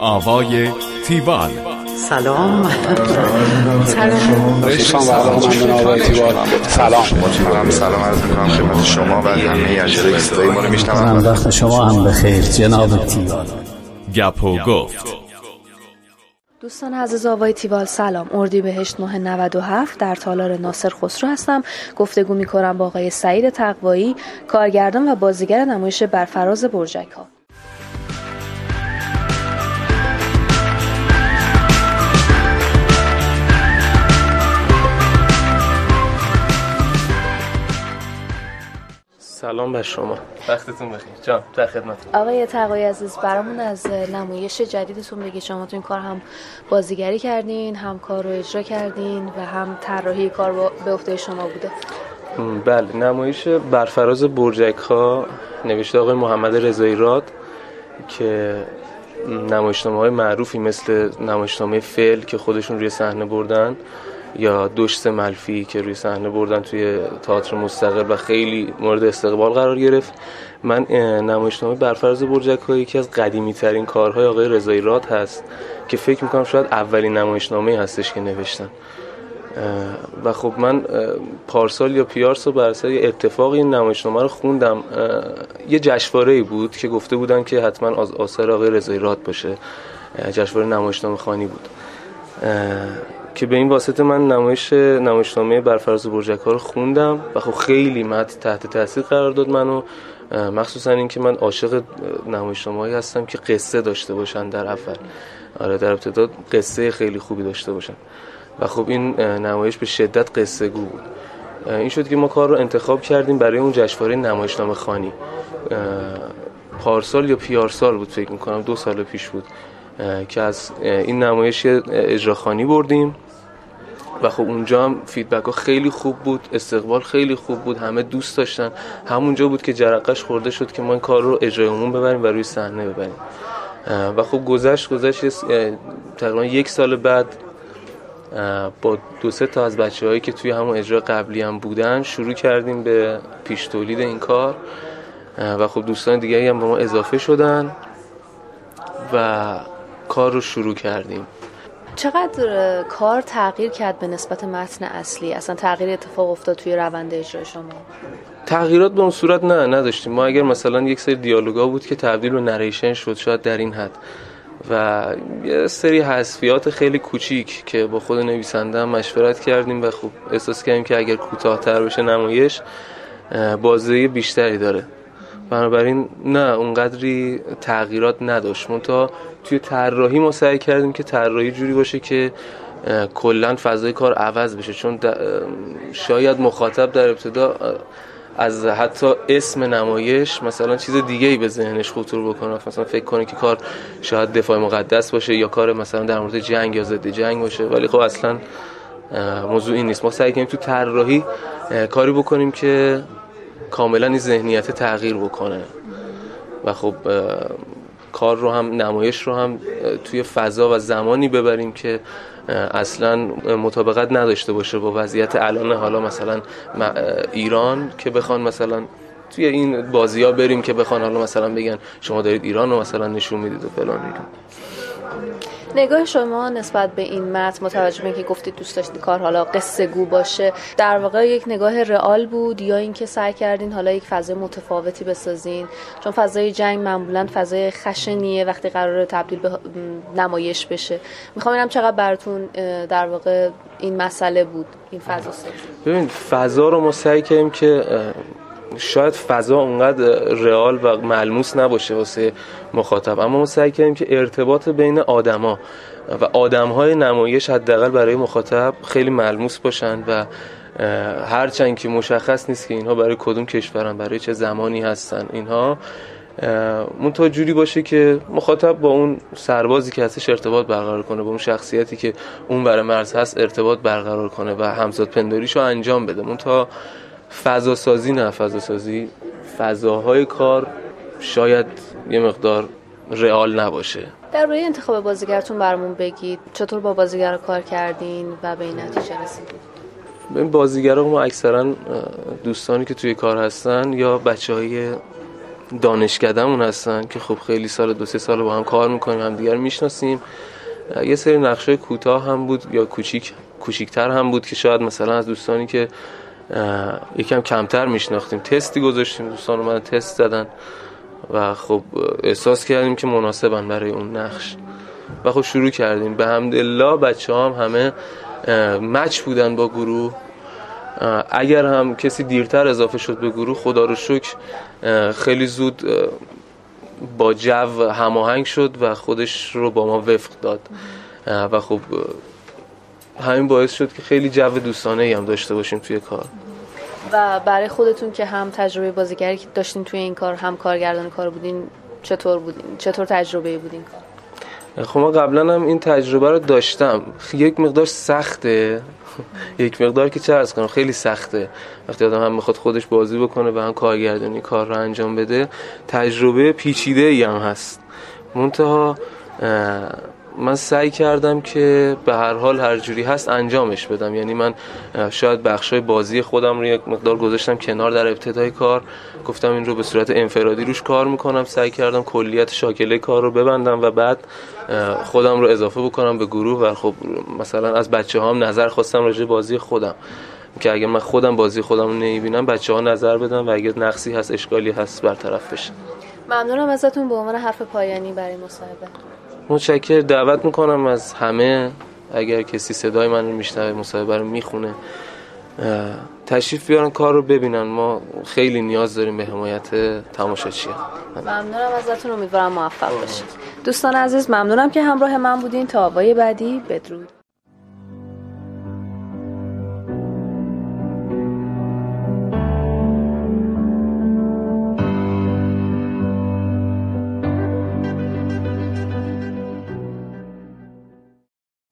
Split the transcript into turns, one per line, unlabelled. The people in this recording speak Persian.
آوای تیوال.
سلام.
سلام عرض می‌کنم خدمت شما و همه اجرای صدای ما رو میشنوند.
وقت شما هم بخیر جناب تیوال.
گپ و گفت.
دوستان عزیز آوای تیوال سلام. اردیبهشت 97 در تالار ناصر خسرو هستم. گفتگو می‌کنم با آقای سعید تقوایی، کارگردان و بازیگر نمایش بر فراز برجک‌ها.
سلام بر شما. وقتتون بخیر. جان در خدمتتون.
آقای تقوایی عزیز، برامون از نمایش جدیدتون بگید. شما تو این کار هم بازیگری کردین، هم کار رو اجرا کردین و هم طراحی کار به عهده شما بوده.
بله، نمایش بر فراز برجک‌ها نوشته آقای محمد رضایی راد که نمایشنامه‌های معروفی مثل نمایشنامه فعل که خودشون روی صحنه بردن یا دشت ملفی که روی صحنه بردن توی تئاتر مستقل و خیلی مورد استقبال قرار گرفت. من نمایشنامه بر فراز برجک‌ها یکی از قدیمی ترین کارهای آقای رضایی راد هست که فکر میکنم شاید اولین نمایشنامه هستش که نوشتن و خب من پارسال یا پیارسال بر اساس اتفاقی این نمایشنامه رو خوندم. یه جشنواره‌ای بود که گفته بودن که حتما از آثار آقای رضایی راد باشه، جشنواره نمایشنامه خوانی بود که به این واسطه من نمایشنامه بر فراز برجک‌ها رو خوندم و خب خیلی متن تحت تاثیر قرار داد منو، مخصوصا این که من عاشق نمایشنامه‌هایی هستم که قصه داشته باشن در اول. آره، در ابتدا قصه خیلی خوبی داشته باشن و خب این نمایش به شدت قصه گو بود. این شد که ما کار رو انتخاب کردیم برای اون جشنواره نمایشنامه خوانی. پارسال یا پیارسال بود فکر می‌کنم، 2 سال پیش بود که از این نمایش اجراخوانی بردیم و خب اونجا هم فیدبک ها خیلی خوب بود، استقبال خیلی خوب بود، همه دوست داشتن. همونجا بود که جرقش خورده شد که ما این کار رو اجرای عموم ببریم و روی صحنه ببریم و خب گذشت تقریبا 1 سال بعد با 2-3 تا از بچه‌هایی که توی همون اجرا قبلی هم بودن شروع کردیم به پیش تولید این کار و خب دوستان دیگری هم با ما اضافه شدن و کار رو شروع کردیم.
چقدر کار تغییر کرد به نسبت متن اصلی؟ اصلا تغییر اتفاق افتاد توی روند اجرای شما؟
تغییرات به اون صورت نداشتیم. ما اگر مثلا یک سری دیالوگا بود که تبدیل به نریشن شد شاید در این حد و یه سری حذفیات خیلی کوچیک که با خود نویسنده هم مشورت کردیم و خب احساس کردیم که اگر کوتاه‌تر بشه نمایش بازدهی بیشتری داره، بنابراین نه اونقدری تغییرات نداشت. منتها توی طراحی ما سعی کردیم که طراحی جوری باشه که کلاً فضای کار عوض بشه، چون شاید مخاطب در ابتدا از حتی اسم نمایش مثلا چیز دیگه‌ای به ذهنش خطور بکنه، مثلا فکر کنه که کار شاید دفاع مقدس باشه یا کار مثلا در مورد جنگ یا ضد جنگ باشه، ولی خب اصلا موضوع این نیست. ما سعی کردیم تو طراحی کاری بکنیم که کاملا این ذهنیت تغییر بکنه و خب کار رو هم نمایش رو هم توی فضا و زمانی ببریم که اصلا مطابقت نداشته باشه با وضعیت الان حالا مثلا ایران، که بخوان مثلا توی این بازی‌ها بریم که بخوان حالا مثلا بگن شما دارید ایران رو مثلا نشون میدید و فلان میگن.
نگاه شما نسبت به این متن، متوجه به که گفتید دوست داشتید کار حالا قصه گو باشه، در واقع یک نگاه رئال بود یا اینکه سعی کردین حالا یک فضای متفاوتی بسازین؟ چون فضای جنگ معمولاً فضای خشنیه وقتی قراره تبدیل به نمایش بشه. میخوام ببینم چقدر براتون در واقع این مسئله بود، این فضا سازی.
ببین، فضا رو ما سعی کردیم که شاید فضا اونقدر رئال و ملموس نباشه واسه مخاطب، اما ما سعی کردیم که ارتباط بین آدما و آدم‌های نمایش حداقل برای مخاطب خیلی ملموس باشن و هرچند که مشخص نیست که اینها برای کدوم کشورن، برای چه زمانی هستن، اینها منتها جوری باشه که مخاطب با اون سربازی که هستش ارتباط برقرار کنه، با اون شخصیتی که اون برای مرز هست ارتباط برقرار کنه و همزاد پنداریشو انجام بده. منتها فضا سازی فضاهای کار شاید یه مقدار رئال نباشه.
در روی انتخاب بازیگرتون برامون بگید چطور با بازیگر کار کردین و به این نتیجه رسیدید؟
این بازیگرا ما اکثرا دوستانی که توی کار هستن یا بچهای دانشکده‌مون هستن که خب خیلی سال 2-3 سال با هم کار میکنیم، هم دیگر میشناسیم. یه سری نقشای کوتاه هم بود یا کوچیک‌تر هم بود که شاید مثلا از دوستانی که یکم کمتر میشناختیم تستی گذاشتیم، دوستان اومدن تست زدن و خب احساس کردیم که مناسبن برای اون نقش و خب شروع کردیم. به حمدالله بچه‌ها هم همه مچ بودن با گروه. اگر هم کسی دیرتر اضافه شد به گروه، خدا رو شکر خیلی زود با جو هماهنگ شد و خودش رو با ما وفق داد و خب همین باعث شد که خیلی جو دوستانه‌ای هم داشته باشیم توی کار.
و برای خودتون که هم تجربه بازیگری که داشتین توی این کار، هم کارگردان کار بودین، چطور تجربه بودین؟
خب من قبلا هم این تجربه رو داشتم. یک مقدار سخته، یک مقدار که چه عرض کنم خیلی سخته وقتی آدم هم میخواد خودش بازی بکنه و هم کارگردانی کار رو انجام بده. تجربه پیچیده‌ای هم هست. منتها من سعی کردم که به هر حال هر جوری هست انجامش بدم. یعنی من شاید بخشای بازی خودم رو یک مقدار گذاشتم کنار در ابتدای کار، گفتم این رو به صورت انفرادی روش کار میکنم. سعی کردم کلیت شاکله کار رو ببندم و بعد خودم رو اضافه بکنم به گروه و خب مثلا از بچه‌هام نظر خواستم راجع بازی خودم که اگه من خودم بازی خودم رو نمیبینم بچه‌ها نظر بدن و اگه نقصی هست اشکالی هست برطرف بشه.
ممنونم ازتون. به عنوان حرف پایانی برای مصاحبه
متشکرم. دعوت میکنم از همه اگر کسی صدای من رو میشنوه، مصاحبه رو میخونه، تشریف بیارن کار رو ببینن. ما خیلی نیاز داریم به حمایت تماشاچیان.
ممنونم ازتون، امیدوارم موفق باشید. دوستان عزیز ممنونم که همراه من بودین. تا آوای بعدی، بدرود.